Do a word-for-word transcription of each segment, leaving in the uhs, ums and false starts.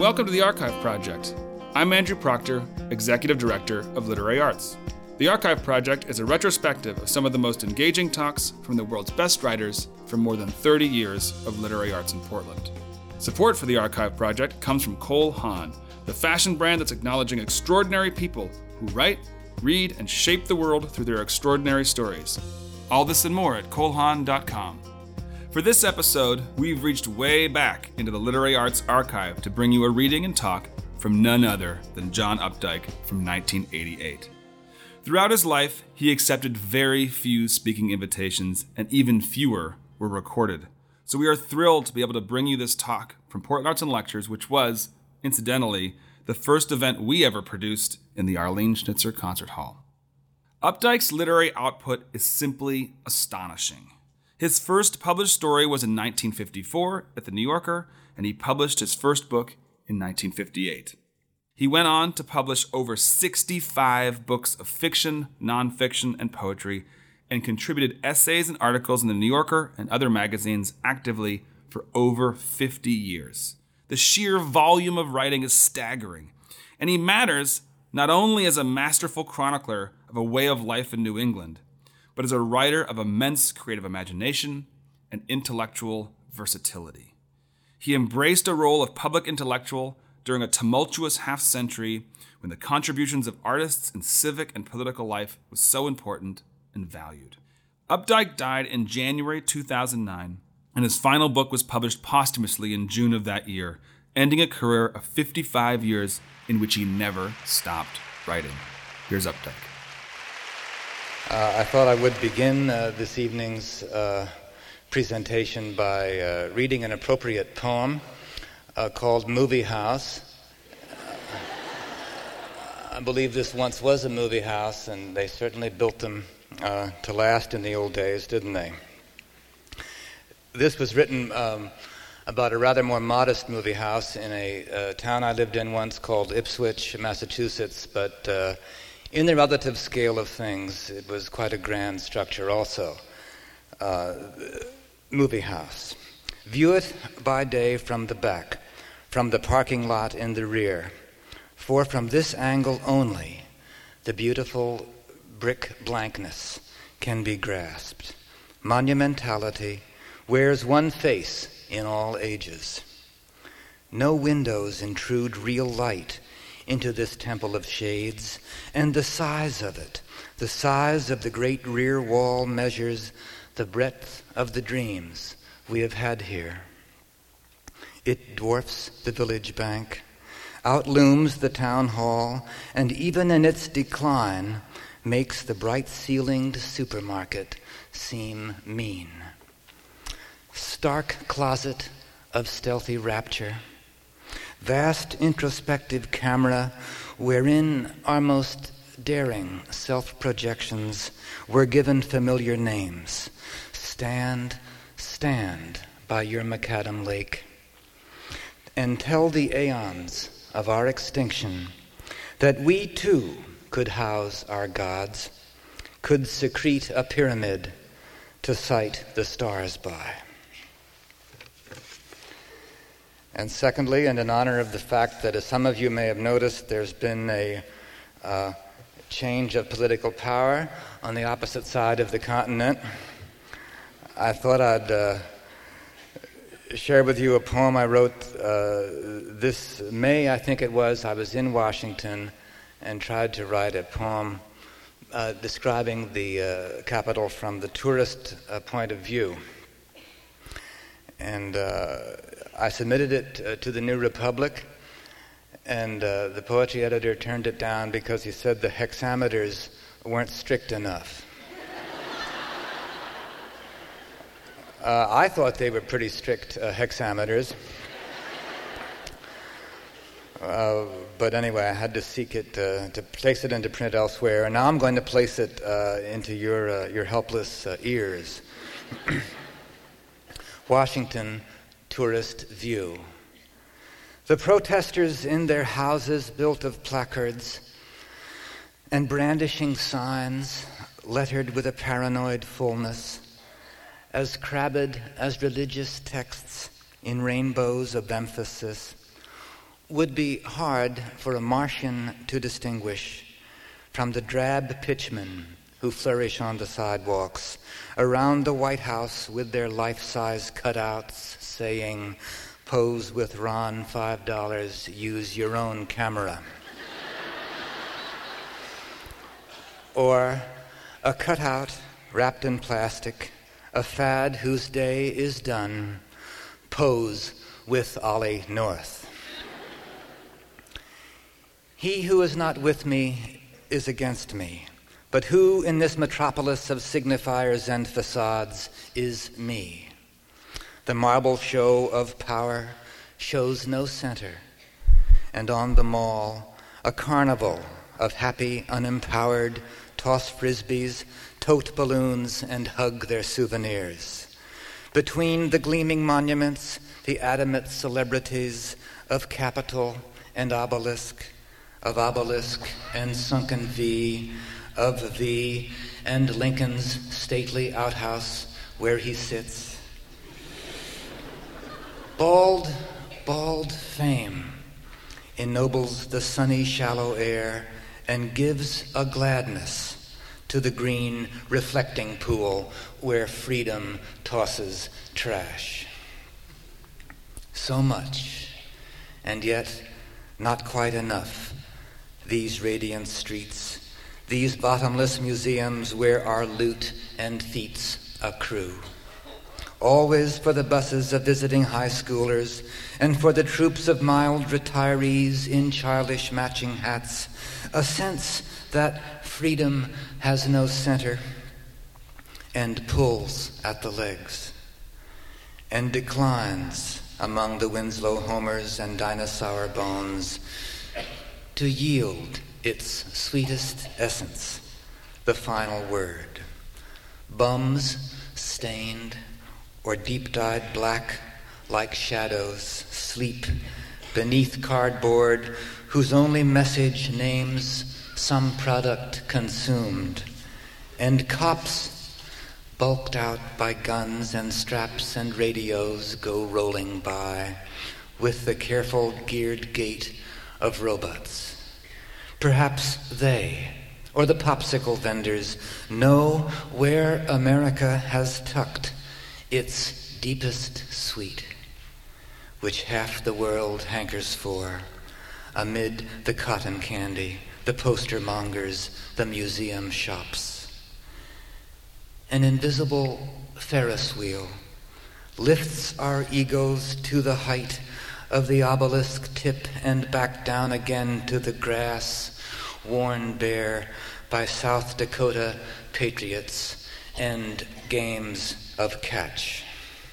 welcome to the Archive Project. I'm Andrew Proctor, Executive Director of Literary Arts. The Archive Project is a retrospective of some of the most engaging talks from the world's best writers from more than thirty years of literary arts in Portland. Support for the Archive Project comes from Cole Haan, the fashion brand that's acknowledging extraordinary people who write, read, and shape the world through their extraordinary stories. All this and more at cole haan dot com. For this episode, we've reached way back into the literary arts archive to bring you a reading and talk from none other than John Updike from nineteen eighty-eight. Throughout his life, he accepted very few speaking invitations, and even fewer were recorded. So we are thrilled to be able to bring you this talk from Portland Arts and Lectures, which was, incidentally, the first event we ever produced in the Arlene Schnitzer Concert Hall. Updike's literary output is simply astonishing. His first published story was in nineteen fifty-four at The New Yorker, and he published his first book in nineteen fifty-eight. He went on to publish over sixty-five books of fiction, nonfiction, and poetry, and contributed essays and articles in The New Yorker and other magazines actively for over fifty years. The sheer volume of writing is staggering, and he matters not only as a masterful chronicler of a way of life in New England, but as a writer of immense creative imagination and intellectual versatility. He embraced a role of public intellectual during a tumultuous half-century when the contributions of artists in civic and political life was so important and valued. Updike died in January two thousand nine, and his final book was published posthumously in June of that year, ending a career of fifty-five years in which he never stopped writing. Here's Updike. Uh, I thought I would begin uh, this evening's uh, presentation by uh, reading an appropriate poem uh, called Movie House. Uh, I believe this once was a movie house, and they certainly built them uh, to last in the old days, didn't they? This was written um, about a rather more modest movie house in a uh, town I lived in once called Ipswich, Massachusetts, but uh, in the relative scale of things, it was quite a grand structure also. Uh, movie house. View it by day from the back, from the parking lot in the rear, for from this angle only, the beautiful brick blankness can be grasped. Monumentality wears one face in all ages. No windows intrude real light into this temple of shades, and the size of it, the size of the great rear wall measures the breadth of the dreams we have had here. It dwarfs the village bank, outlooms the town hall, and even in its decline makes the bright-ceilinged supermarket seem mean. Stark closet of stealthy rapture, vast introspective camera wherein our most daring self-projections were given familiar names. Stand, stand by your macadam lake, and tell the aeons of our extinction that we too could house our gods, could secrete a pyramid to sight the stars by. And secondly, and in honor of the fact that, as some of you may have noticed, there's been a uh, change of political power on the opposite side of the continent, I thought I'd uh, share with you a poem I wrote uh, this May, I think it was. I was in Washington and tried to write a poem uh, describing the uh, capital from the tourist uh, point of view. And uh, I submitted it uh, to the New Republic, and uh, the poetry editor turned it down because he said the hexameters weren't strict enough. uh, I thought they were pretty strict uh, hexameters. Uh, but anyway, I had to seek it, uh, to place it into print elsewhere, and now I'm going to place it uh, into your, uh, your helpless uh, ears. Washington Tourist View. The protesters in their houses built of placards and brandishing signs lettered with a paranoid fullness, as crabbed as religious texts in rainbows of emphasis, would be hard for a Martian to distinguish from the drab pitchmen who flourish on the sidewalks around the White House with their life-size cutouts saying, "Pose with Ron, five dollars, use your own camera." Or a cutout wrapped in plastic, a fad whose day is done, "Pose with Ollie North." He who is not with me is against me, but who in this metropolis of signifiers and facades is me? The marble show of power shows no center, and on the mall, a carnival of happy, unempowered, toss frisbees, tote balloons, and hug their souvenirs. Between the gleaming monuments, the adamant celebrities of Capitol and Obelisk, of Obelisk and Sunken V, of V and Lincoln's stately outhouse where he sits. Bald, bald fame ennobles the sunny, shallow air and gives a gladness to the green, reflecting pool where freedom tosses trash. So much, and yet not quite enough. These radiant streets, these bottomless museums where our loot and feats accrue. Always for the buses of visiting high schoolers and for the troops of mild retirees in childish matching hats, a sense that freedom has no center and pulls at the legs and declines among the Winslow Homers and dinosaur bones to yield its sweetest essence, the final word. Bums stained or deep-dyed black like shadows sleep beneath cardboard whose only message names some product consumed, and cops bulked out by guns and straps and radios go rolling by with the careful geared gait of robots. Perhaps they, or the popsicle vendors, know where America has tucked its deepest sweet, which half the world hankers for, amid the cotton candy, the poster mongers, the museum shops. An invisible Ferris wheel lifts our egos to the height of the obelisk tip and back down again to the grass, worn bare by South Dakota patriots and games of catch.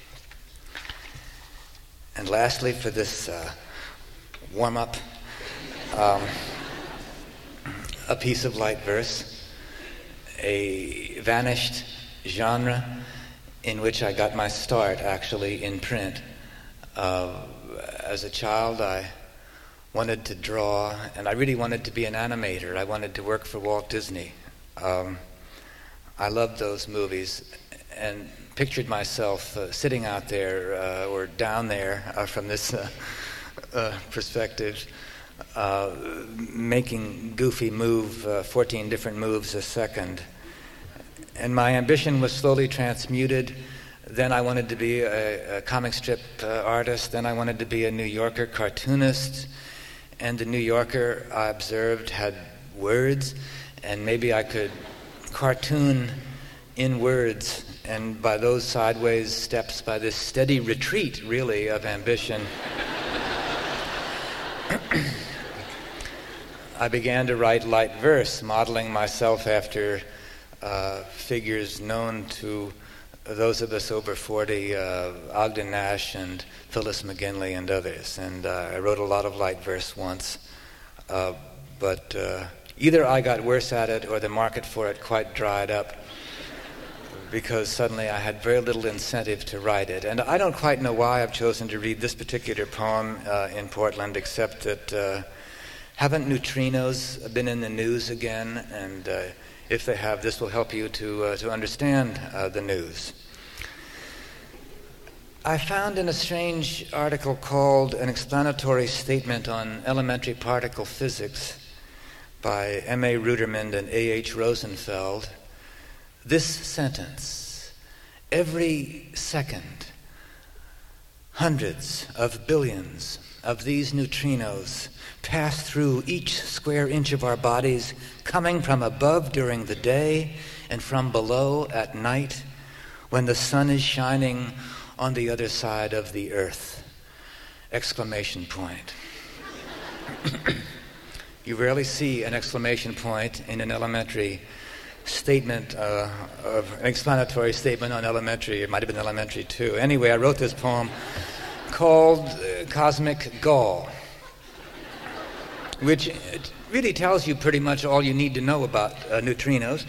And lastly, for this uh, warm-up, um, a piece of light verse, a vanished genre in which I got my start, actually, in print. Uh, as a child, I wanted to draw, and I really wanted to be an animator. I wanted to work for Walt Disney. Um, I loved those movies and pictured myself uh, sitting out there uh, or down there uh, from this uh, uh, perspective, uh, making Goofy move uh, fourteen different moves a second. And my ambition was slowly transmuted. Then I wanted to be a, a comic strip uh, artist. Then I wanted to be a New Yorker cartoonist. And the New Yorker, I observed, had words, and maybe I could cartoon in words. And by those sideways steps, by this steady retreat, really, of ambition, I began to write light verse, modeling myself after uh, figures known to those of us over forty, uh, Ogden Nash and Phyllis McGinley and others. And uh, I wrote a lot of light verse once, uh, but uh, either I got worse at it or the market for it quite dried up, because suddenly I had very little incentive to write it. And I don't quite know why I've chosen to read this particular poem uh, in Portland, except that uh, haven't neutrinos been in the news again? And uh, if they have, this will help you to, uh, to understand uh, the news. I found in a strange article called An Explanatory Statement on Elementary Particle Physics by M A Ruderman and A H Rosenfeld this sentence: every second, hundreds of billions of these neutrinos pass through each square inch of our bodies, coming from above during the day and from below at night when the sun is shining on the other side of the earth. Exclamation point. You rarely see an exclamation point in an elementary statement, uh, of an explanatory statement on elementary. It might have been elementary too. Anyway, I wrote this poem called uh, Cosmic Gall, which really tells you pretty much all you need to know about uh, neutrinos.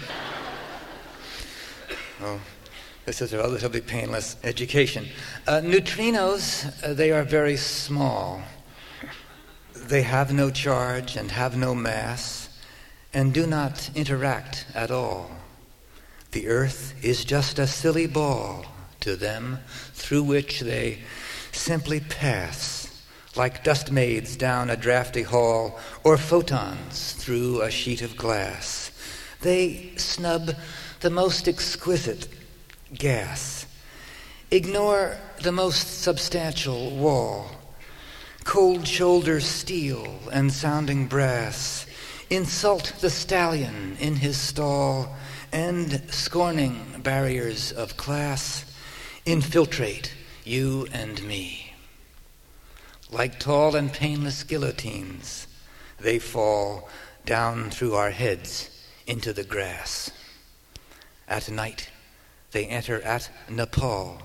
Oh, this is a relatively painless education. Uh, neutrinos, uh, they are very small. They have no charge and have no mass and do not interact at all. The earth is just a silly ball to them through which they simply pass, like dust maids down a drafty hall or photons through a sheet of glass. They snub the most exquisite gas, ignore the most substantial wall, cold shoulder steel and sounding brass, insult the stallion in his stall, and scorning barriers of class, infiltrate you and me. Like tall and painless guillotines, they fall down through our heads into the grass. At night, they enter at Nepal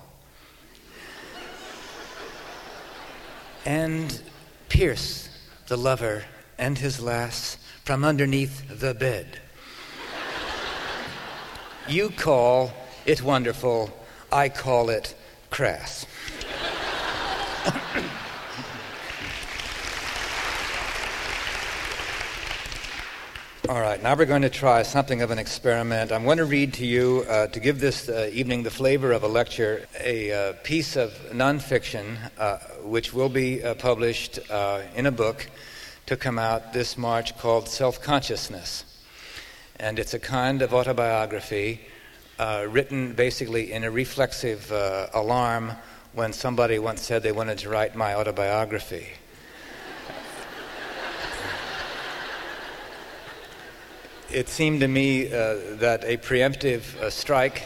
and pierce the lover and his lass from underneath the bed. You call it wonderful, I call it crass. All right, now we're going to try something of an experiment. I'm going to read to you, uh, to give this uh, evening the flavor of a lecture, a uh, piece of nonfiction uh, which will be uh, published uh, in a book to come out this March called Self-Consciousness. And it's a kind of autobiography uh, written basically in a reflexive uh, alarm when somebody once said they wanted to write my autobiography. It seemed to me uh, that a preemptive uh, strike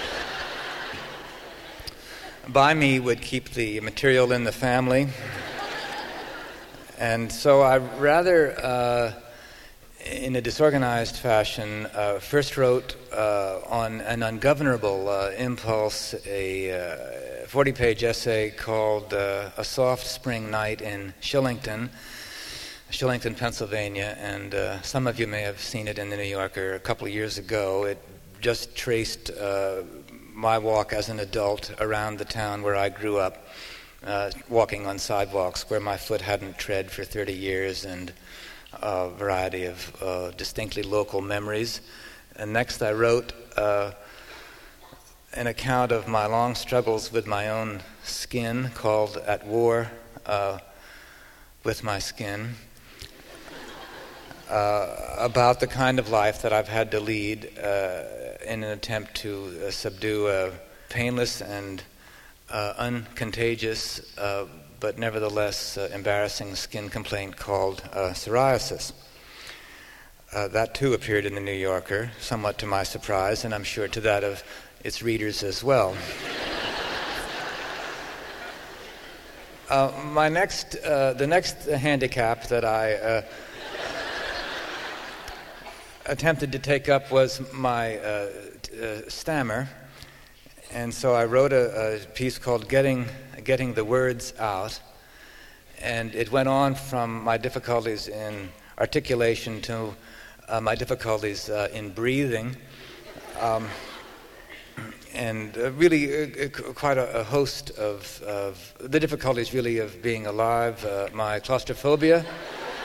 by me would keep the material in the family. And so I rather, uh, in a disorganized fashion, uh, first wrote uh, on an ungovernable uh, impulse a forty-page uh, essay called uh, A Soft Spring Night in Shillington, Shillington, Pennsylvania, and uh, some of you may have seen it in the New Yorker a couple of years ago. It just traced uh, my walk as an adult around the town where I grew up, uh, walking on sidewalks where my foot hadn't tread for thirty years, and a variety of uh, distinctly local memories. And next I wrote uh, an account of my long struggles with my own skin called At War uh, with My Skin. Uh, about the kind of life that I've had to lead uh, in an attempt to uh, subdue a painless and uh, uncontagious, uh, but nevertheless uh, embarrassing skin complaint called uh, psoriasis. Uh, that too appeared in the New Yorker, somewhat to my surprise, and I'm sure to that of its readers as well. uh, my next, uh, the next handicap that I uh, attempted to take up was my uh, t- uh, stammer, and so I wrote a, a piece called Getting, Getting the Words Out, and it went on from my difficulties in articulation to uh, my difficulties uh, in breathing, um, and uh, really uh, quite a, a host of, of the difficulties really of being alive, uh, my claustrophobia,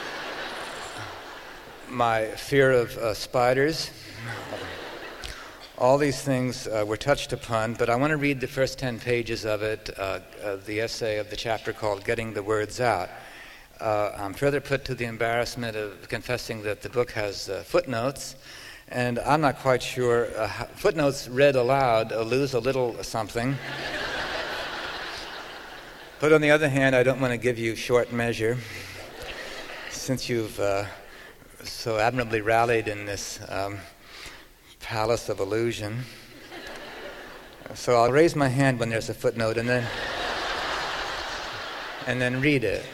my fear of uh, spiders, All these things uh, were touched upon, but I want to read the first ten pages of it, uh, of the essay of the chapter called Getting the Words Out. Uh, I'm further put to the embarrassment of confessing that the book has uh, footnotes, and I'm not quite sure. Uh, how, footnotes read aloud uh, lose a little something. But on the other hand, I don't want to give you short measure, since you've uh, so admirably rallied in this um, palace of illusion. So I'll raise my hand when there's a footnote and then and then read it.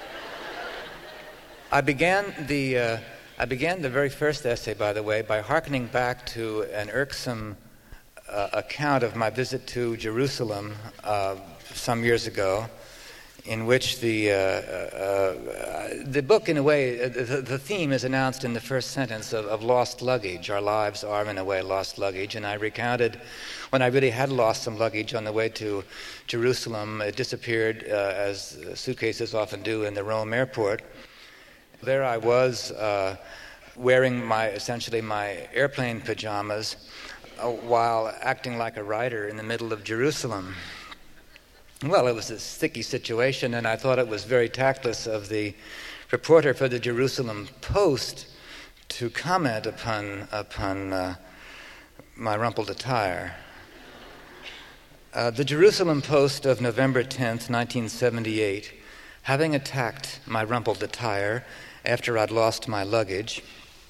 I began the uh, I began the very first essay, by the way, by hearkening back to an irksome uh, account of my visit to Jerusalem uh, some years ago, in which the uh, uh, the book, in a way, uh, the, the theme is announced in the first sentence of, of lost luggage. Our lives are, in a way, lost luggage. And I recounted when I really had lost some luggage on the way to Jerusalem. It disappeared, uh, as suitcases often do, in the Rome airport. There I was, uh, wearing my essentially my airplane pajamas, uh, while acting like a writer in the middle of Jerusalem. Well, it was a sticky situation, and I thought it was very tactless of the reporter for the Jerusalem Post to comment upon upon uh, my rumpled attire. Uh, the Jerusalem Post of November tenth, nineteen seventy-eight, having attacked my rumpled attire after I'd lost my luggage.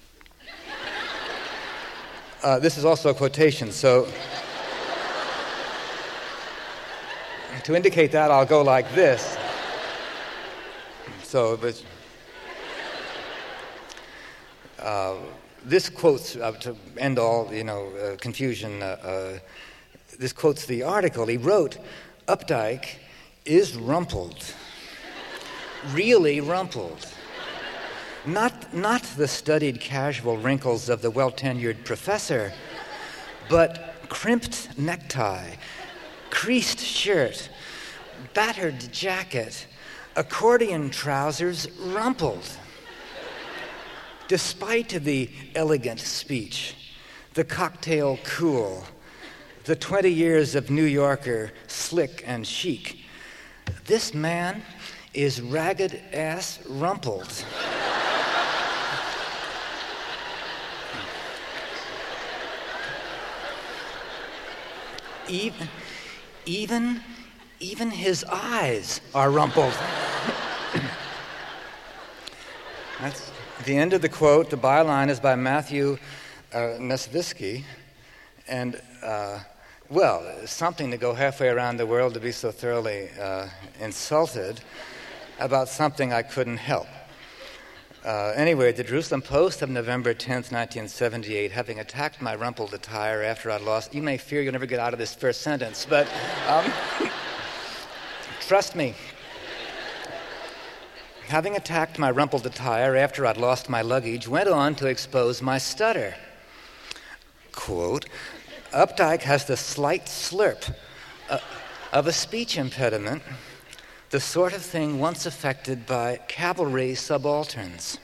Uh, this is also a quotation, so to indicate that, I'll go like this. So, but, uh, this quotes, uh, to end all, you know, uh, confusion, uh, uh, this quotes the article. He wrote, Updike is rumpled. Really rumpled. Not, not the studied casual wrinkles of the well-tenured professor, but crimped necktie, creased shirt, battered jacket, accordion trousers rumpled. Despite the elegant speech, the cocktail cool, the twenty years of New Yorker slick and chic, this man is ragged-ass rumpled. Even, even, even his eyes are rumpled. That's the end of the quote. The byline is by Matthew uh, Nesvitsky, and uh, well, something to go halfway around the world to be so thoroughly uh, insulted about something I couldn't help. Uh, anyway, the Jerusalem Post of November tenth, nineteen seventy-eight, having attacked my rumpled attire after I'd lost, you may fear you'll never get out of this first sentence, but um, trust me. Having attacked my rumpled attire after I'd lost my luggage, went on to expose my stutter. Quote, Updike has the slight slurp uh, of a speech impediment, the sort of thing once affected by cavalry subalterns.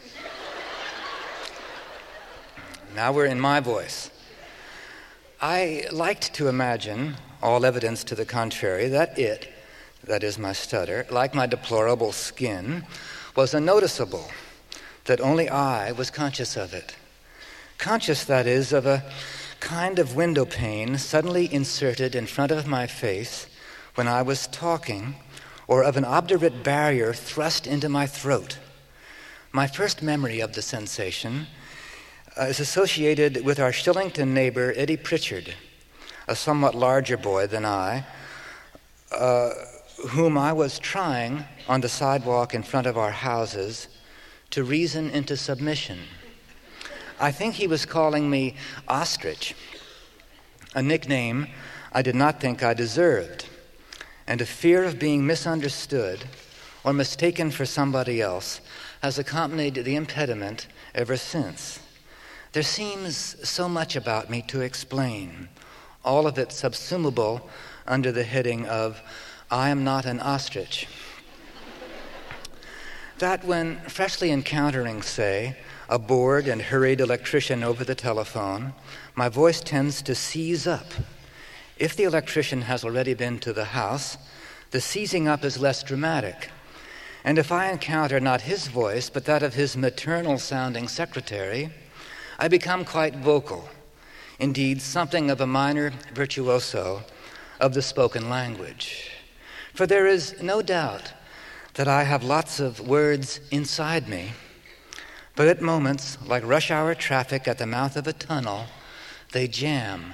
Now we're in my voice. I liked to imagine, all evidence to the contrary, that it, that is my stutter, like my deplorable skin, was unnoticeable, that only I was conscious of it. Conscious, that is, of a kind of window pane suddenly inserted in front of my face when I was talking, or of an obdurate barrier thrust into my throat. My first memory of the sensation uh, is associated with our Shillington neighbor, Eddie Pritchard, a somewhat larger boy than I, uh, whom I was trying on the sidewalk in front of our houses to reason into submission. I think he was calling me Ostrich, a nickname I did not think I deserved, and a fear of being misunderstood or mistaken for somebody else has accompanied the impediment ever since. There seems so much about me to explain, all of it subsumable under the heading of, I am not an ostrich. That when freshly encountering, say, a bored and hurried electrician over the telephone, my voice tends to seize up. If the electrician has already been to the house, the seizing up is less dramatic. And if I encounter not his voice, but that of his maternal-sounding secretary, I become quite vocal, indeed something of a minor virtuoso of the spoken language. For there is no doubt that I have lots of words inside me, but at moments, like rush hour traffic at the mouth of a tunnel, they jam.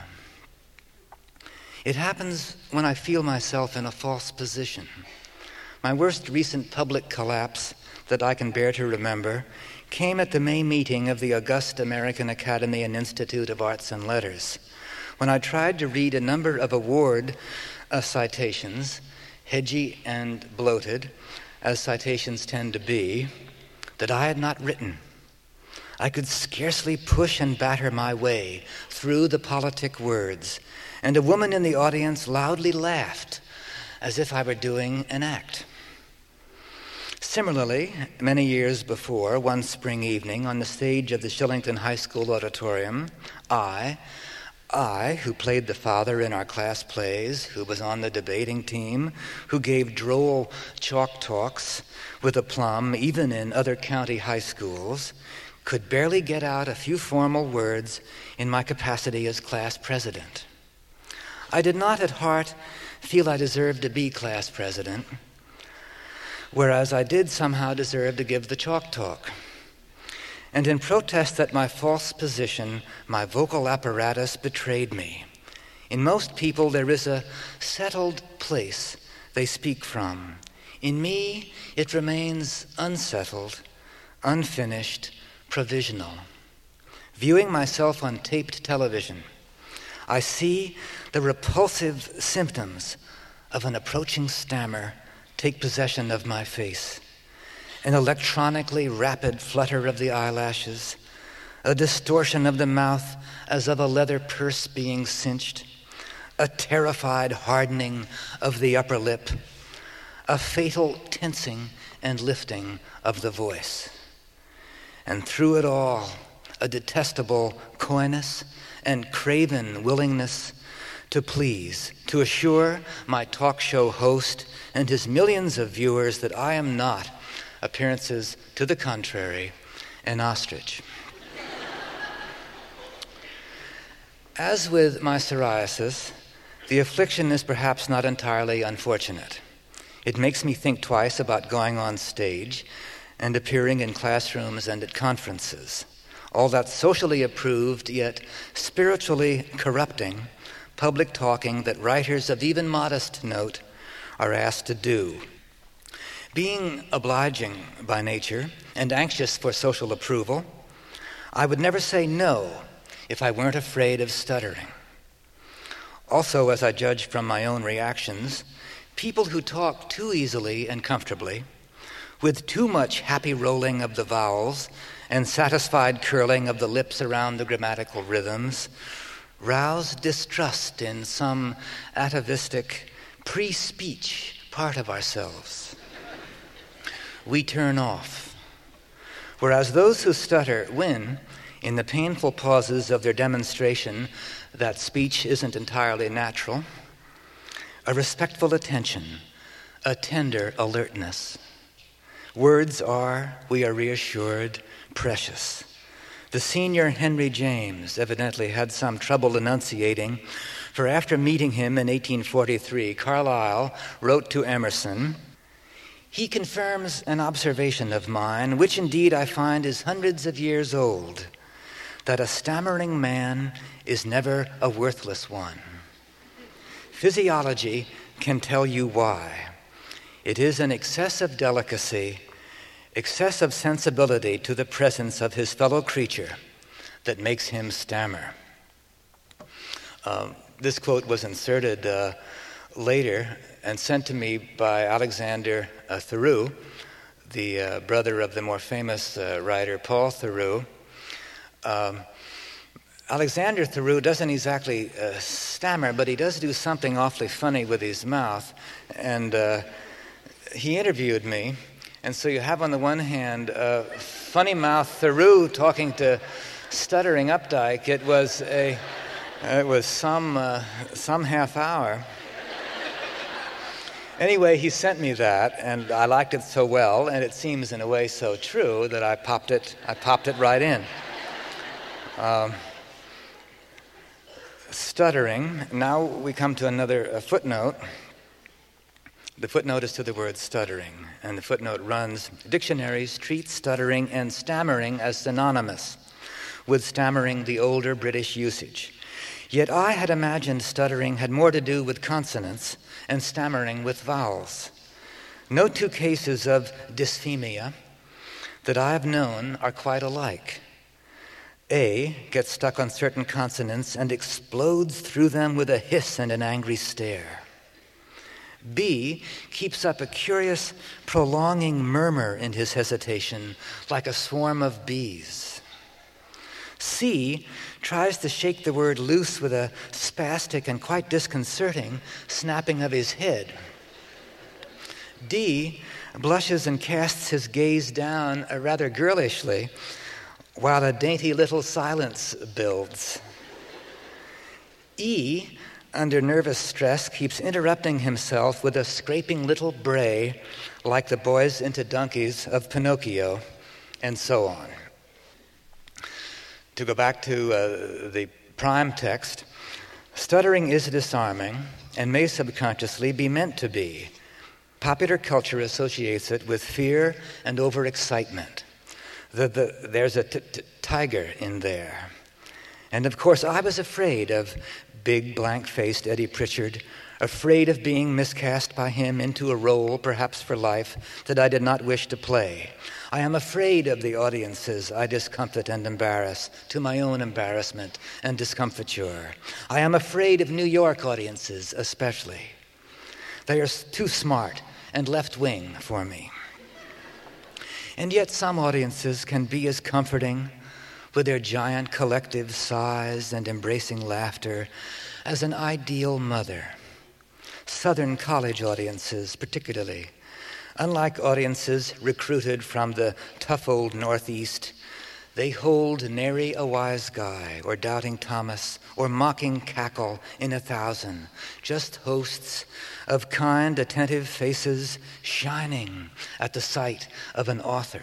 It happens when I feel myself in a false position. My worst recent public collapse that I can bear to remember came at the May meeting of the august American Academy and Institute of Arts and Letters, when I tried to read a number of award uh, citations, hedgy and bloated, as citations tend to be, that I had not written. I could scarcely push and batter my way through the politic words, and a woman in the audience loudly laughed as if I were doing an act. Similarly, many years before, one spring evening on the stage of the Shillington High School auditorium, I, I, who played the father in our class plays, who was on the debating team, who gave droll chalk talks with aplomb even in other county high schools, could barely get out a few formal words in my capacity as class president. I did not at heart feel I deserved to be class president, whereas I did somehow deserve to give the chalk talk. And in protest at my false position, my vocal apparatus betrayed me. In most people, there is a settled place they speak from. In me, it remains unsettled, unfinished, provisional. Viewing myself on taped television, I see the repulsive symptoms of an approaching stammer take possession of my face. An electronically rapid flutter of the eyelashes, a distortion of the mouth as of a leather purse being cinched, a terrified hardening of the upper lip, a fatal tensing and lifting of the voice. And through it all, a detestable coyness and craven willingness to please, to assure my talk show host and his millions of viewers that I am not, appearances to the contrary, an ostrich. As with my psoriasis, the affliction is perhaps not entirely unfortunate. It makes me think twice about going on stage and appearing in classrooms and at conferences. All that socially approved, yet spiritually corrupting, public talking that writers of even modest note are asked to do. Being obliging by nature and anxious for social approval, I would never say no if I weren't afraid of stuttering. Also, as I judge from my own reactions, people who talk too easily and comfortably, with too much happy rolling of the vowels and satisfied curling of the lips around the grammatical rhythms, rouse distrust in some atavistic pre-speech part of ourselves. We turn off. Whereas those who stutter win in the painful pauses of their demonstration that speech isn't entirely natural, a respectful attention, a tender alertness. Words are, we are reassured, precious. The senior Henry James evidently had some trouble enunciating, for after meeting him in eighteen forty-three, Carlyle wrote to Emerson, "He confirms an observation of mine, which indeed I find is hundreds of years old, that a stammering man is never a worthless one. Physiology can tell you why. It is an excessive delicacy, excessive sensibility to the presence of his fellow creature that makes him stammer." Um, this quote was inserted uh, later and sent to me by Alexander uh, Theroux, the uh, brother of the more famous uh, writer Paul Theroux. Um, Alexander Theroux doesn't exactly uh, stammer, but he does do something awfully funny with his mouth. And uh, he interviewed me, And so you have on the one hand uh, funny mouth Theroux talking to stuttering Updike. It was a, it was some uh, some half hour. Anyway, he sent me that, and I liked it so well, and it seems in a way so true that I popped it. I popped it right in. Um, stuttering. Now we come to another uh, footnote. The footnote is to the word stuttering, and the footnote runs: dictionaries treat stuttering and stammering as synonymous, with stammering the older British usage. Yet I had imagined stuttering had more to do with consonants and stammering with vowels. No two cases of dysphemia that I have known are quite alike. A gets stuck on certain consonants and explodes through them with a hiss and an angry stare. B keeps up a curious, prolonging murmur in his hesitation, like a swarm of bees. C tries to shake the word loose with a spastic and quite disconcerting snapping of his head. D blushes and casts his gaze down uh, rather girlishly, while a dainty little silence builds. E, under nervous stress, keeps interrupting himself with a scraping little bray like the boys into donkeys of Pinocchio, and so on. To go back to uh, the prime text, stuttering is disarming and may subconsciously be meant to be. Popular culture associates it with fear and overexcitement. The, the, there's a t- t- tiger in there. And of course, I was afraid of big, blank-faced Eddie Pritchard, afraid of being miscast by him into a role, perhaps for life, that I did not wish to play. I am afraid of the audiences I discomfit and embarrass, to my own embarrassment and discomfiture. I am afraid of New York audiences, especially. They are too smart and left-wing for me. And yet some audiences can be as comforting, with their giant collective sighs and embracing laughter, as an ideal mother. Southern college audiences, particularly, unlike audiences recruited from the tough old Northeast, they hold nary a wise guy or doubting Thomas or mocking cackle in a thousand, just hosts of kind, attentive faces shining at the sight of an author,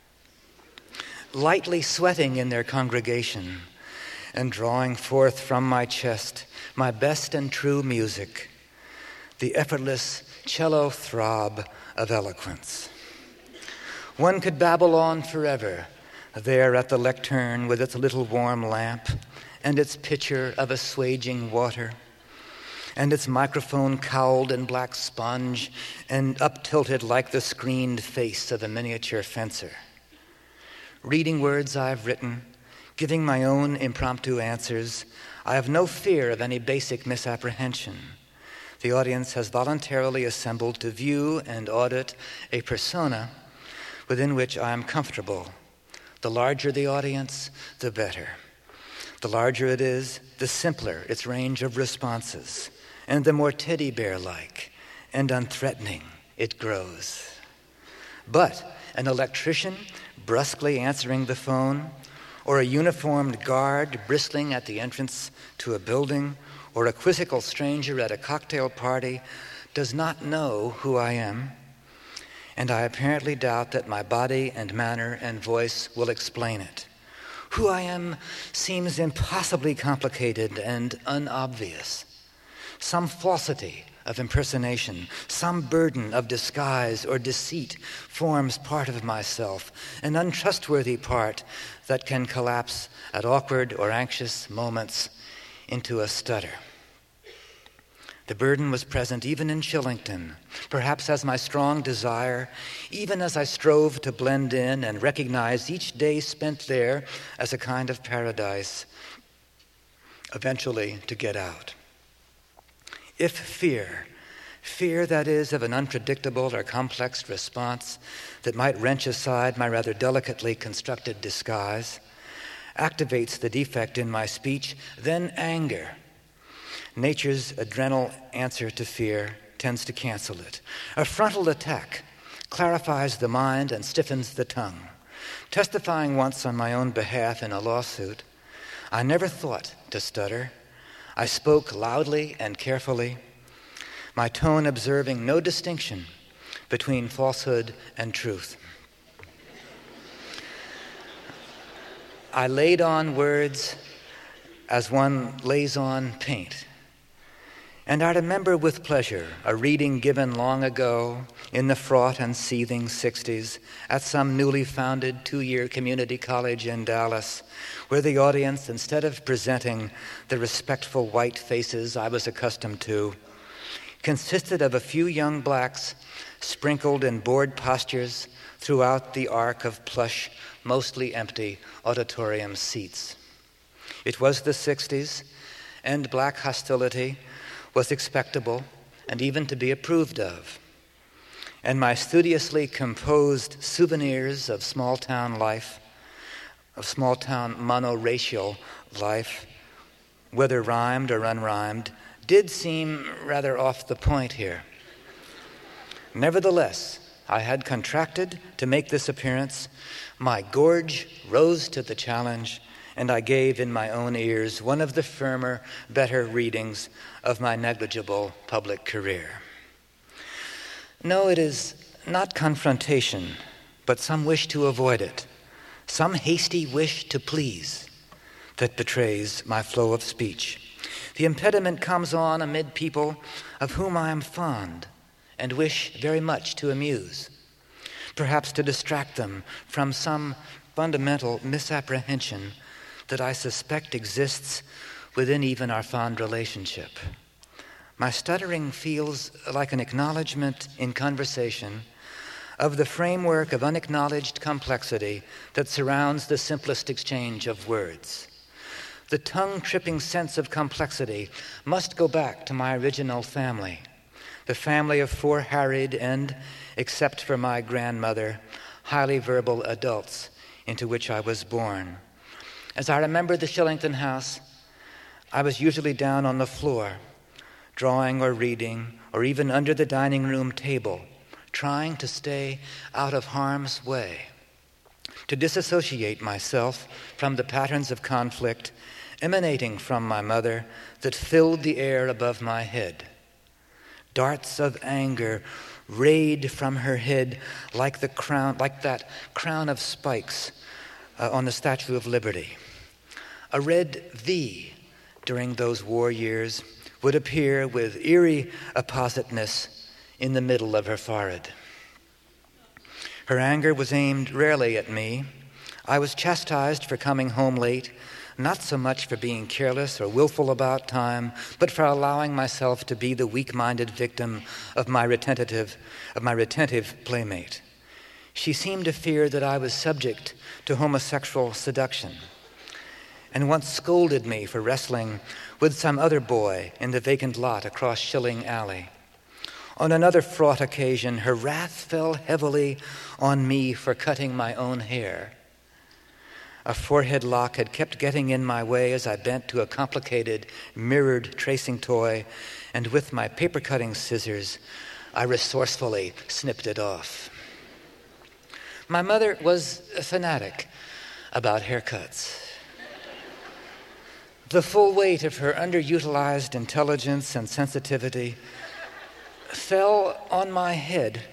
lightly sweating in their congregation and drawing forth from my chest my best and true music, the effortless cello throb of eloquence. One could babble on forever there at the lectern with its little warm lamp and its pitcher of assuaging water and its microphone cowled in black sponge and up-tilted like the screened face of a miniature fencer. Reading words I've written, giving my own impromptu answers, I have no fear of any basic misapprehension. The audience has voluntarily assembled to view and audit a persona within which I am comfortable. The larger the audience, the better. The larger it is, the simpler its range of responses, and the more teddy bear-like and unthreatening it grows. But an electrician brusquely answering the phone, or a uniformed guard bristling at the entrance to a building, or a quizzical stranger at a cocktail party does not know who I am, and I apparently doubt that my body and manner and voice will explain it. Who I am seems impossibly complicated and unobvious. Some falsity of impersonation, some burden of disguise or deceit forms part of myself, an untrustworthy part that can collapse at awkward or anxious moments into a stutter. The burden was present even in Shillington, perhaps as my strong desire, even as I strove to blend in and recognize each day spent there as a kind of paradise, eventually to get out. If fear, fear that is of an unpredictable or complex response that might wrench aside my rather delicately constructed disguise, activates the defect in my speech, then anger, nature's adrenal answer to fear, tends to cancel it. A frontal attack clarifies the mind and stiffens the tongue. Testifying once on my own behalf in a lawsuit, I never thought to stutter. I spoke loudly and carefully, my tone observing no distinction between falsehood and truth. I laid on words as one lays on paint. And I remember with pleasure a reading given long ago in the fraught and seething sixties at some newly founded two-year community college in Dallas, where the audience, instead of presenting the respectful white faces I was accustomed to, consisted of a few young blacks sprinkled in bored postures throughout the arc of plush, mostly empty auditorium seats. It was the sixties, and black hostility was expectable and even to be approved of. And my studiously composed souvenirs of small-town life, of small-town monoracial life, whether rhymed or unrhymed, did seem rather off the point here. Nevertheless, I had contracted to make this appearance. My gorge rose to the challenge, and I gave in my own ears one of the firmer, better readings of my negligible public career. No, it is not confrontation, but some wish to avoid it, some hasty wish to please that betrays my flow of speech. The impediment comes on amid people of whom I am fond and wish very much to amuse, perhaps to distract them from some fundamental misapprehension that I suspect exists within even our fond relationship. My stuttering feels like an acknowledgement in conversation of the framework of unacknowledged complexity that surrounds the simplest exchange of words. The tongue-tripping sense of complexity must go back to my original family, the family of four harried and, except for my grandmother, highly verbal adults into which I was born. As I remember the Shillington house, I was usually down on the floor, drawing or reading, or even under the dining room table, trying to stay out of harm's way, to disassociate myself from the patterns of conflict emanating from my mother that filled the air above my head. Darts of anger rayed from her head like the crown, like that crown of spikes uh, on the Statue of Liberty. A red V during those war years would appear with eerie appositeness in the middle of her forehead. Her anger was aimed rarely at me. I was chastised for coming home late, not so much for being careless or willful about time, but for allowing myself to be the weak-minded victim of my retentive, of my retentive playmate. She seemed to fear that I was subject to homosexual seduction, and once scolded me for wrestling with some other boy in the vacant lot across Shilling Alley. On another fraught occasion, her wrath fell heavily on me for cutting my own hair. A forehead lock had kept getting in my way as I bent to a complicated, mirrored tracing toy, and with my paper-cutting scissors, I resourcefully snipped it off. My mother was a fanatic about haircuts. The full weight of her underutilized intelligence and sensitivity fell on my head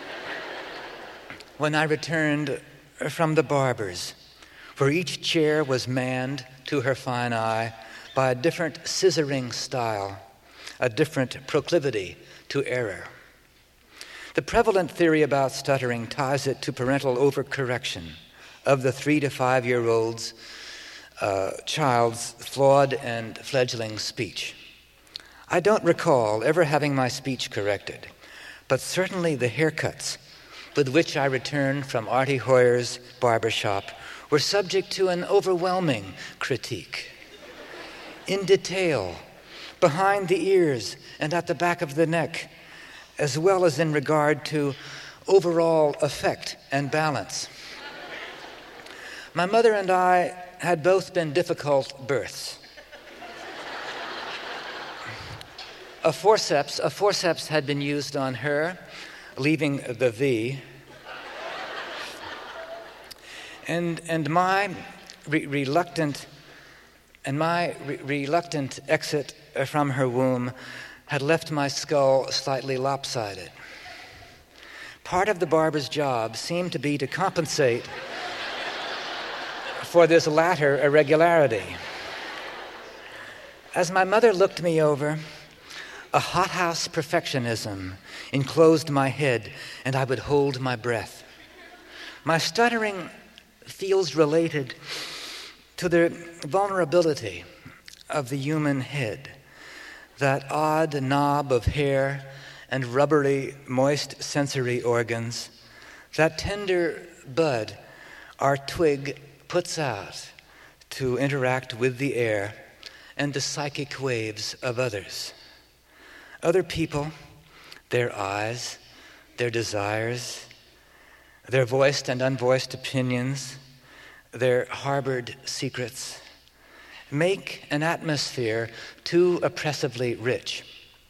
when I returned from the barber's, where each chair was manned, to her fine eye, by a different scissoring style, a different proclivity to error. The prevalent theory about stuttering ties it to parental overcorrection of the three to five-year-old's uh, child's flawed and fledgling speech. I don't recall ever having my speech corrected, but certainly the haircuts with which I returned from Artie Hoyer's barbershop were subject to an overwhelming critique. In detail, behind the ears and at the back of the neck, as well as in regard to overall effect and balance. My mother and I had both been difficult births. A forceps, a forceps had been used on her, leaving the V, And and my re- reluctant and my re- reluctant exit from her womb had left my skull slightly lopsided. Part of the barber's job seemed to be to compensate for this latter irregularity. As my mother looked me over, a hothouse perfectionism enclosed my head, and I would hold my breath. My stuttering feels related to the vulnerability of the human head, that odd knob of hair and rubbery, moist sensory organs, that tender bud our twig puts out to interact with the air and the psychic waves of others. Other people, their eyes, their desires, their voiced and unvoiced opinions, their harbored secrets, make an atmosphere too oppressively rich,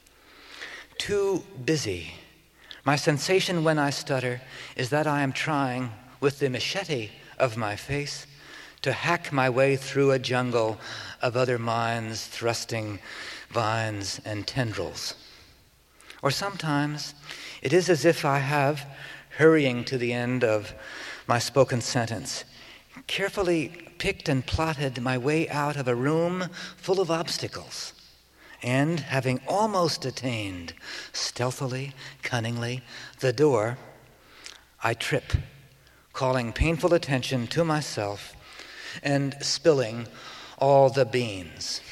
too busy. My sensation when I stutter is that I am trying, with the machete of my face, to hack my way through a jungle of other minds thrusting vines and tendrils. Or sometimes it is as if I have, hurrying to the end of my spoken sentence, carefully picked and plotted my way out of a room full of obstacles, and having almost attained, stealthily, cunningly, the door, I trip, calling painful attention to myself and spilling all the beans.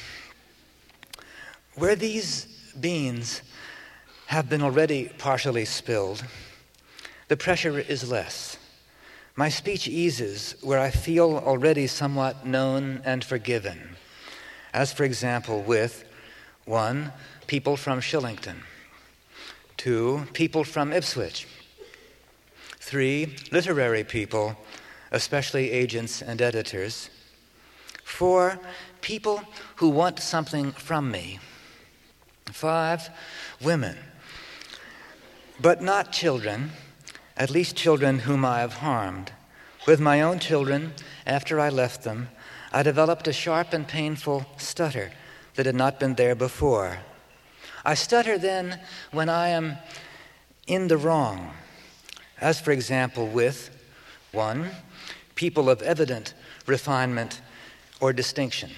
Where these beans have been already partially spilled, the pressure is less. My speech eases where I feel already somewhat known and forgiven, as for example with, one, people from Shillington, two, people from Ipswich, three, literary people, especially agents and editors, four, people who want something from me, five, women, but not children, at least children whom I have harmed. With my own children, after I left them, I developed a sharp and painful stutter that had not been there before. I stutter then when I am in the wrong, as for example with, one, people of evident refinement or distinction,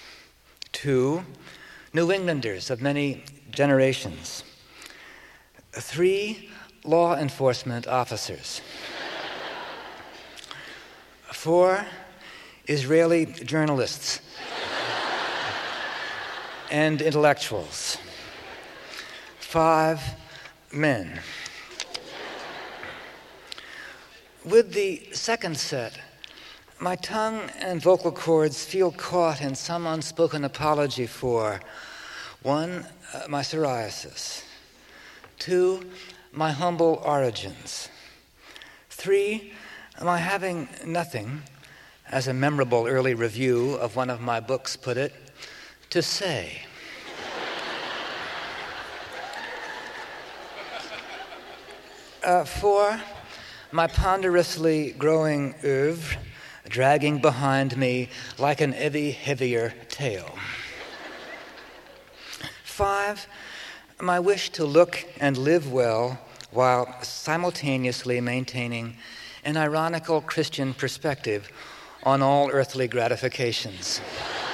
two, New Englanders of many generations, three, law enforcement officers, four, Israeli journalists and intellectuals, five, men. With the second set, my tongue and vocal cords feel caught in some unspoken apology for, one, uh, my psoriasis, two, my humble origins, three, my having nothing, as a memorable early review of one of my books put it, to say. Uh, four, my ponderously growing oeuvre, dragging behind me like an ever heavier tail. Five, my wish to look and live well while simultaneously maintaining an ironical Christian perspective on all earthly gratifications.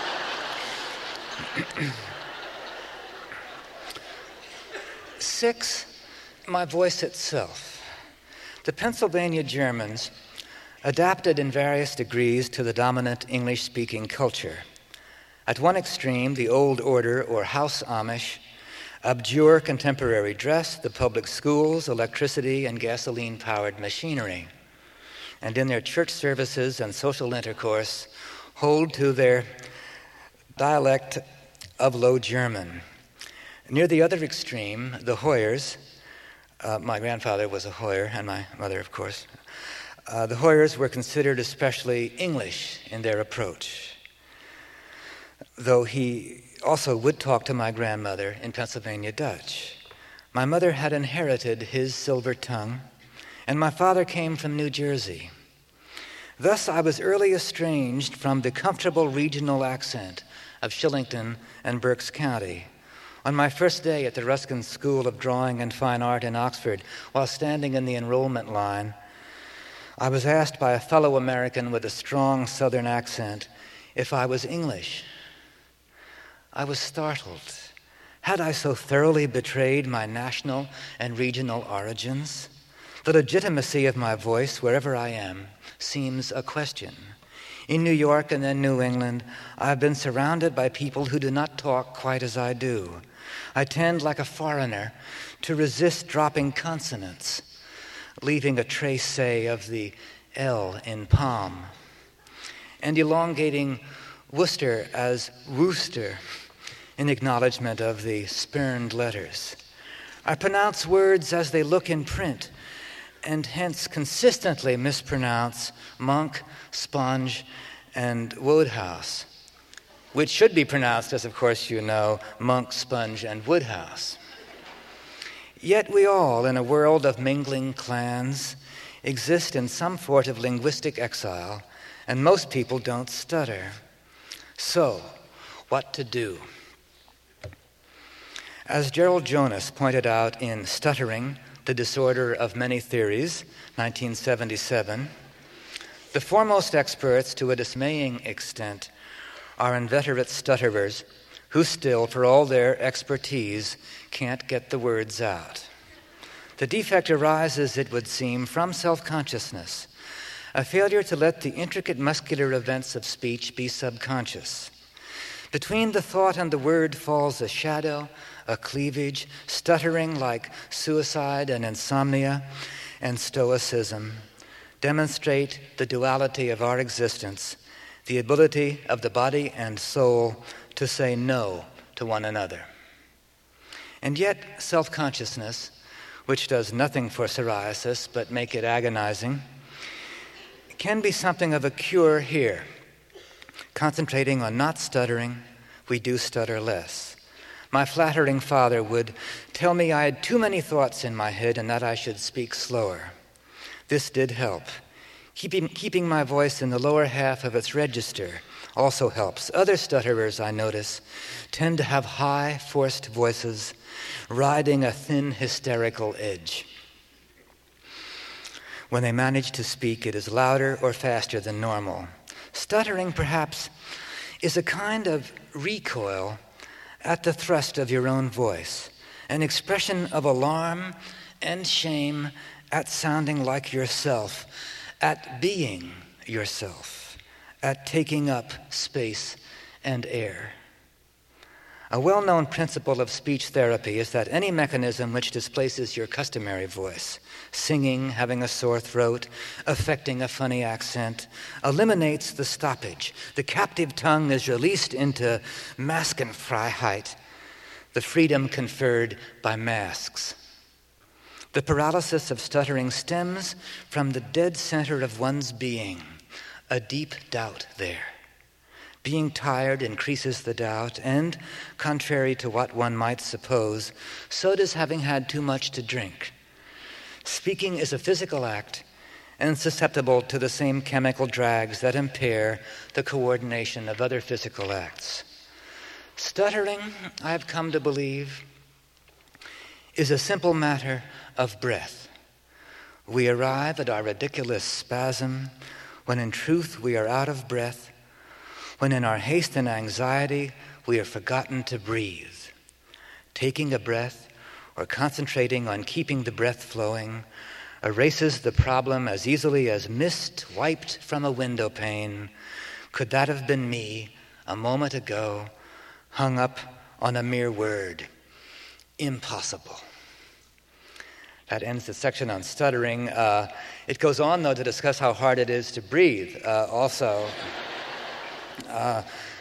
Six, my voice itself. The Pennsylvania Germans adapted in various degrees to the dominant English-speaking culture. At one extreme, the old order or house Amish abjure contemporary dress, the public schools, electricity, and gasoline-powered machinery, and in their church services and social intercourse hold to their dialect of Low German. Near the other extreme, the Hoyers, uh, my grandfather was a Hoyer, and my mother, of course, uh, the Hoyers were considered especially English in their approach, though he also would talk to my grandmother in Pennsylvania Dutch. My mother had inherited his silver tongue, and my father came from New Jersey. Thus, I was early estranged from the comfortable regional accent of Shillington and Berks County. On my first day at the Ruskin School of Drawing and Fine Art in Oxford, while standing in the enrollment line, I was asked by a fellow American with a strong Southern accent if I was English. I was startled. Had I so thoroughly betrayed my national and regional origins? The legitimacy of my voice, wherever I am, seems a question. In New York and then New England, I've been surrounded by people who do not talk quite as I do. I tend, like a foreigner, to resist dropping consonants, leaving a trace, say, of the L in palm, and elongating Worcester as Wooster in acknowledgement of the spurned letters. I pronounce words as they look in print, and hence consistently mispronounce monk, sponge, and Wodehouse, which should be pronounced, as of course you know, monk, sponge, and Woodhouse. Yet we all, in a world of mingling clans, exist in some sort of linguistic exile, and most people don't stutter. So, what to do? As Gerald Jonas pointed out in Stuttering, The Disorder of Many Theories, nineteen seventy-seven, the foremost experts, to a dismaying extent, are inveterate stutterers who still, for all their expertise, can't get the words out. The defect arises, it would seem, from self-consciousness, a failure to let the intricate muscular events of speech be subconscious. Between the thought and the word falls a shadow, a cleavage, stuttering like suicide and insomnia and stoicism demonstrate the duality of our existence, the ability of the body and soul to say no to one another. And yet, self-consciousness, which does nothing for psoriasis but make it agonizing, can be something of a cure here. Concentrating on not stuttering, we do stutter less. My flattering father would tell me I had too many thoughts in my head and that I should speak slower. This did help. Keeping, keeping my voice in the lower half of its register also helps. Other stutterers, I notice, tend to have high, forced voices riding a thin, hysterical edge. When they manage to speak, it is louder or faster than normal. Stuttering, perhaps, is a kind of recoil at the thrust of your own voice, an expression of alarm and shame at sounding like yourself, at being yourself, at taking up space and air. A well-known principle of speech therapy is that any mechanism which displaces your customary voice, singing, having a sore throat, affecting a funny accent, eliminates the stoppage. The captive tongue is released into Maskenfreiheit, the freedom conferred by masks. The paralysis of stuttering stems from the dead center of one's being, a deep doubt there. Being tired increases the doubt, and, contrary to what one might suppose, so does having had too much to drink. Speaking is a physical act and susceptible to the same chemical drags that impair the coordination of other physical acts. Stuttering, I've come to believe, is a simple matter of breath. We arrive at our ridiculous spasm when in truth we are out of breath, when in our haste and anxiety we have forgotten to breathe. Taking a breath or concentrating on keeping the breath flowing erases the problem as easily as mist wiped from a window pane. Could that have been me a moment ago, hung up on a mere word? Impossible. That ends the section on stuttering. Uh, it goes on, though, to discuss how hard it is to breathe. Uh, also, uh,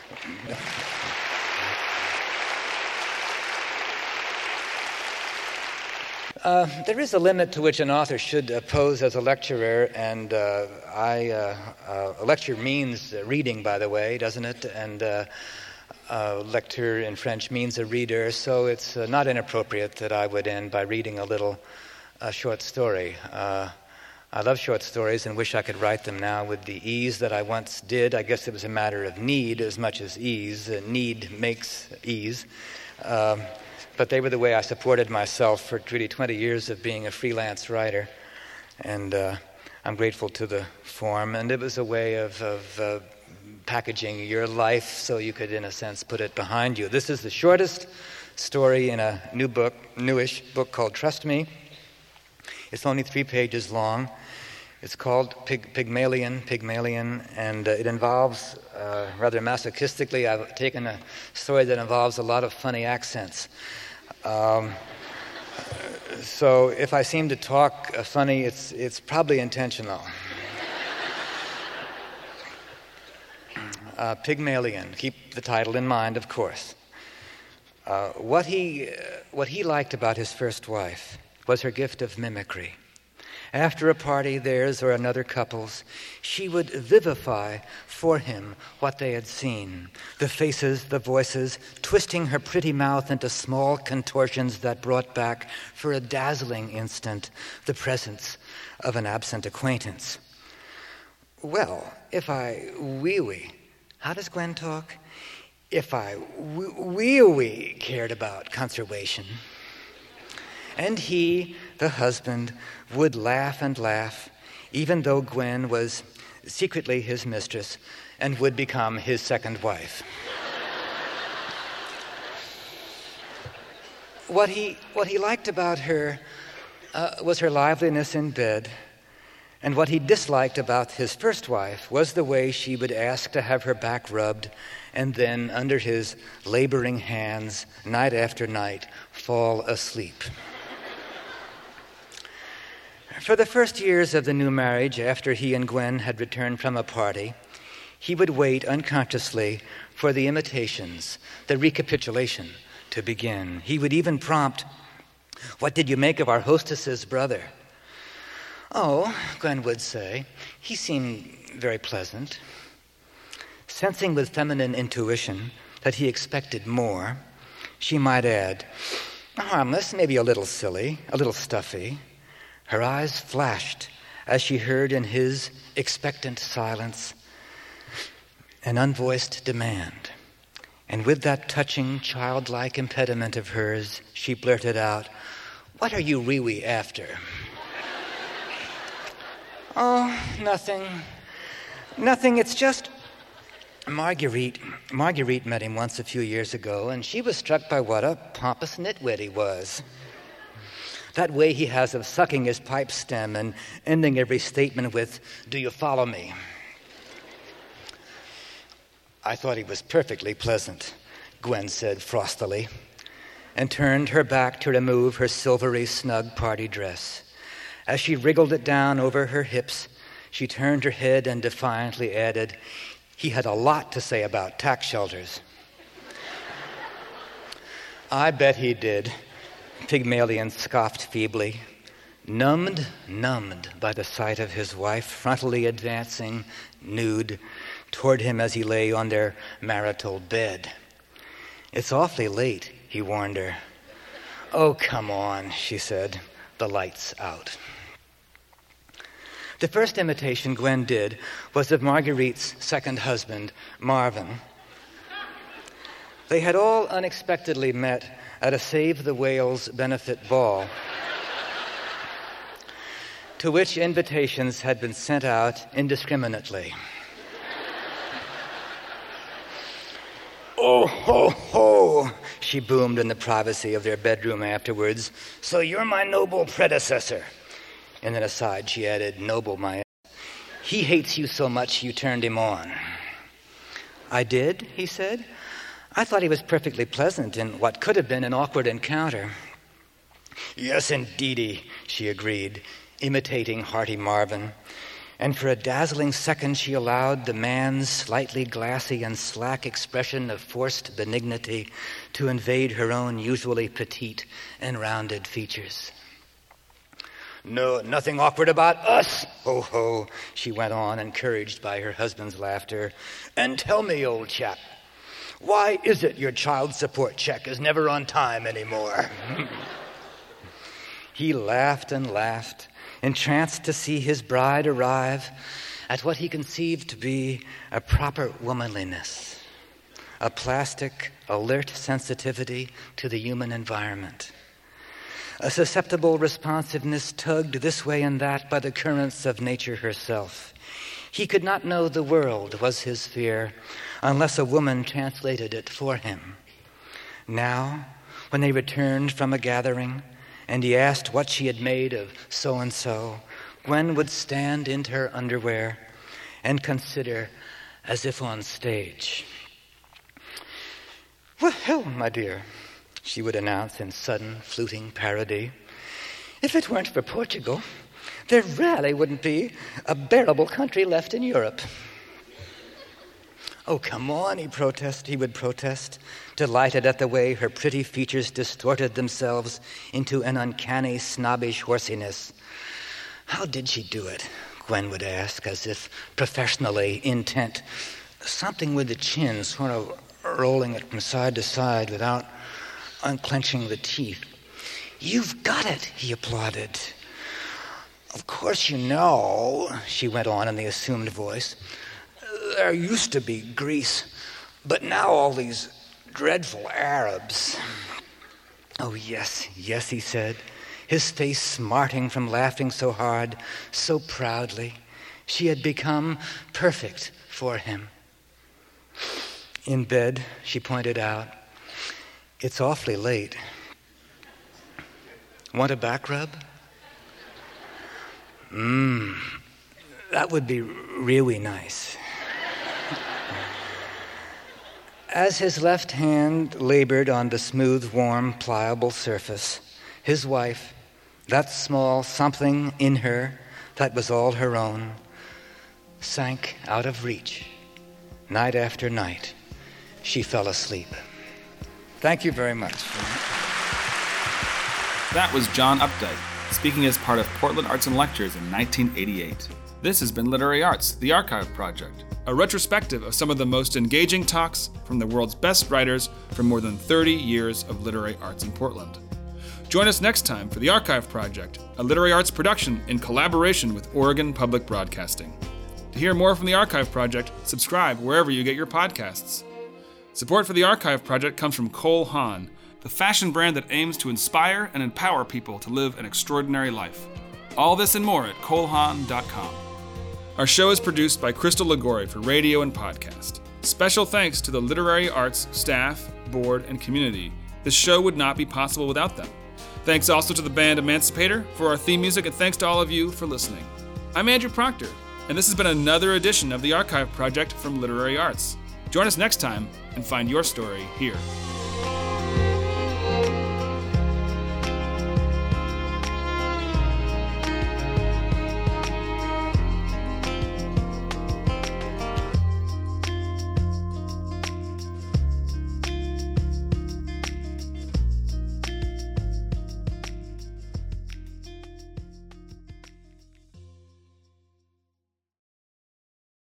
uh, there is a limit to which an author should uh, pose as a lecturer, and uh, I, uh, uh, a lecture means reading, by the way, doesn't it? And uh, uh, lecture in French means a reader, so it's uh, not inappropriate that I would end by reading a little a short story. Uh, I love short stories and wish I could write them now with the ease that I once did. I guess it was a matter of need as much as ease. Uh, need makes ease. Um, but they were the way I supported myself for really twenty years of being a freelance writer. And uh, I'm grateful to the form. And it was a way of, of uh, packaging your life so you could, in a sense, put it behind you. This is the shortest story in a new book, newish book called Trust Me. It's only three pages long. It's called Pig, Pygmalion, Pygmalion, and uh, it involves, uh, rather masochistically, I've taken a story that involves a lot of funny accents. Um, so if I seem to talk uh, funny, it's it's probably intentional. uh, Pygmalion, keep the title in mind, of course. Uh, what he uh, what he liked about his first wife was her gift of mimicry. After a party, theirs or another couple's, she would vivify for him what they had seen. The faces, the voices, twisting her pretty mouth into small contortions that brought back, for a dazzling instant, the presence of an absent acquaintance. Well, if I wee-wee, how does Gwen talk? If I wee-wee cared about conservation. And he, the husband, would laugh and laugh, even though Gwen was secretly his mistress and would become his second wife. What he, what he liked about her uh, was her liveliness in bed, and what he disliked about his first wife was the way she would ask to have her back rubbed and then, under his laboring hands, night after night, fall asleep. For the first years of the new marriage, after he and Gwen had returned from a party, he would wait unconsciously for the imitations, the recapitulation to begin. He would even prompt, "What did you make of our hostess's brother?" "Oh," Gwen would say, "he seemed very pleasant." Sensing with feminine intuition that he expected more, she might add, "Harmless, maybe a little silly, a little stuffy." Her eyes flashed as she heard in his expectant silence an unvoiced demand. And with that touching, childlike impediment of hers, she blurted out, "What are you wee-wee after?" "Oh, nothing. Nothing. It's just Marguerite. Marguerite met him once a few years ago, and she was struck by what a pompous nitwit he was. That way he has of sucking his pipe stem and ending every statement with, 'Do you follow me?' I thought he was perfectly pleasant," Gwen said frostily, and turned her back to remove her silvery, snug party dress. As she wriggled it down over her hips, she turned her head and defiantly added, "He had a lot to say about tax shelters." "I bet he did," Pygmalion scoffed feebly, numbed, numbed by the sight of his wife frontally advancing, nude, toward him as he lay on their marital bed. "It's awfully late," he warned her. "Oh, come on," she said, "the light's out." The first imitation Gwen did was of Marguerite's second husband, Marvin. They had all unexpectedly met at a Save the Whales benefit ball, to which invitations had been sent out indiscriminately. "Oh, ho, ho," she boomed in the privacy of their bedroom afterwards. "So you're my noble predecessor." And then aside, she added, "Noble, my ass. He hates you so much you turned him on." "I did," he said. "I thought he was perfectly pleasant in what could have been an awkward encounter." "Yes, indeedy," she agreed, imitating hearty Marvin. And for a dazzling second, she allowed the man's slightly glassy and slack expression of forced benignity to invade her own usually petite and rounded features. "No, nothing awkward about us, ho ho," she went on, encouraged by her husband's laughter. "And tell me, old chap, why is it your child support check is never on time anymore?" He laughed and laughed, entranced to see his bride arrive at what he conceived to be a proper womanliness, a plastic, alert sensitivity to the human environment, a susceptible responsiveness tugged this way and that by the currents of nature herself. He could not know the world, was his fear, unless a woman translated it for him. Now, when they returned from a gathering, and he asked what she had made of so-and-so, Gwen would stand in her underwear and consider as if on stage. "Well, my dear," she would announce in sudden, fluting parody, "if it weren't for Portugal, there really wouldn't be a bearable country left in Europe." "Oh, come on," he protest, he would protest, delighted at the way her pretty features distorted themselves into an uncanny, snobbish horsiness. "How did she do it?" Gwen would ask, as if professionally intent. Something with the chin, sort of rolling it from side to side without unclenching the teeth. "You've got it," he applauded. "Of course you know," she went on in the assumed voice, "there used to be Greece, but now all these dreadful Arabs." "Oh, yes, yes," he said, his face smarting from laughing so hard, so proudly. She had become perfect for him. In bed, she pointed out, "It's awfully late. Want a back rub?" Mmm, that would be really nice." As his left hand labored on the smooth, warm, pliable surface, his wife, that small something in her that was all her own, sank out of reach. Night after night, she fell asleep. Thank you very much. That was John Updike, speaking as part of Portland Arts and Lectures in nineteen eighty-eight. This has been Literary Arts, the Archive Project, a retrospective of some of the most engaging talks from the world's best writers from more than thirty years of literary arts in Portland. Join us next time for the Archive Project, a literary arts production in collaboration with Oregon Public Broadcasting. To hear more from the Archive Project, subscribe wherever you get your podcasts. Support for the Archive Project comes from Cole Haan, the fashion brand that aims to inspire and empower people to live an extraordinary life. All this and more at cole haan dot com. Our show is produced by Crystal Ligori for radio and podcast. Special thanks to the Literary Arts staff, board, and community. This show would not be possible without them. Thanks also to the band Emancipator for our theme music, and thanks to all of you for listening. I'm Andrew Proctor, and this has been another edition of the Archive Project from Literary Arts. Join us next time and find your story here.